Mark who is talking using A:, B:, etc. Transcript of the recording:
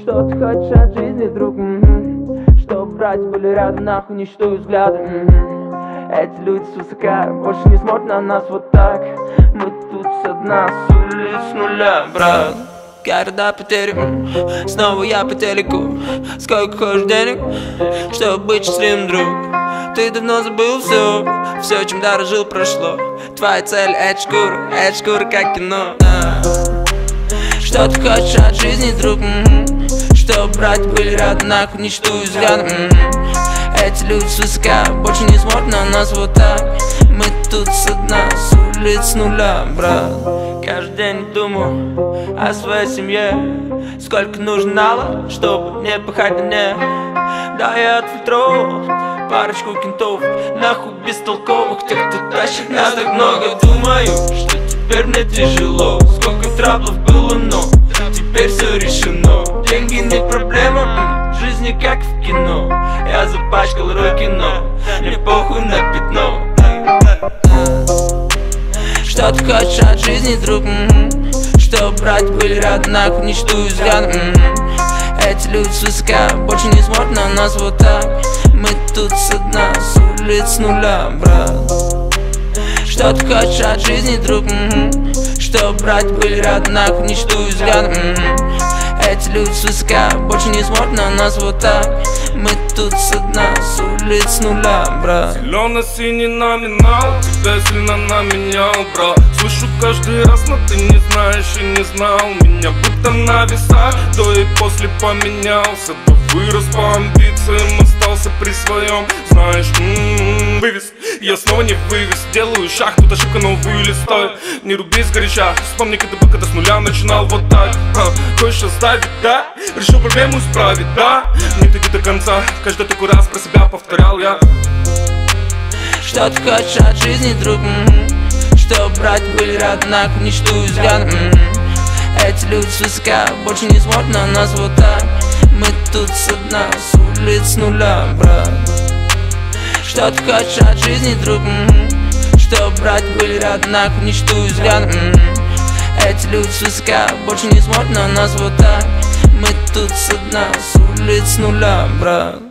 A: Что ты хочешь от жизни, друг? Чтоб братья были рядом, нахуй не считаю взгляды. Эти люди свысока больше не смотрят на нас вот так. Мы тут со дна, с улиц нуля, брат. Города потерян, снова я по телеку. Сколько хочешь денег, чтобы быть счастливым, друг? Ты давно забыл все, чем дорожил, прошло. Твоя цель — это шкура как кино. Что ты хочешь от жизни, друг? Чтоб братья были рядом, нахуй не считаю взглядом. Эти люди свысока больше не смотрят на нас вот так. Мы тут со дна, с улиц нуля, брат. Каждый день думаю о своей семье. Сколько нужно нала, чтобы не пахать на ней. Да, я отфильтровал парочку кентов, нахуй бестолковых, тех, кто тащит нас так много. Думаю, что теперь мне тяжело. Сколько траблов было, но теперь все решено. Деньги не проблема, в жизни как в кино. Я запачкал руки, но мне похуй на пятно. Что ты хочешь от жизни, друг? Чтоб братья были рядом, нахуй не считаю взглядом. Эти люди свысока больше не смотрят на нас вот так. Мы тут со дна, с улиц нуля, брат. Что ты хочешь от жизни, друг? Чтоб братья были рядом, нахуй не считаю взглядом. Эти люди свысока больше не смотрят на нас вот так. Мы тут со дна, с улиц нуля, брат.
B: Зелено-синий номинал, тебя сильно на меня убрал. Слышу каждый раз, но ты не знаешь и не знал меня. Будто на весах, до и после поменялся. Да вырос по амбициям, остался при своем. Знаешь, вывез, я снова не вывез. Делаю шаг, тут ошибка, новую листаю. Не руби сгоряча, вспомни, когда с нуля начинал вот так. Хочешь оставить, да? Решил проблему исправить, да? Не таки до конца, каждый такой раз про себя повторял я.
A: Что ты хочешь от жизни, друг? Чтоб братья были рядом, нахуй не считаю взглядом. Эти люди свысока больше не смотрят на нас вот так. Мы тут со дна, с улиц нуля, брат. Что ты хочешь от жизни, друг? Чтоб братья были рядом, нахуй не считаю взглядом. Эти люди свысока больше не смотрят на нас вот так. Мы тут со дна, с улиц нуля, брат.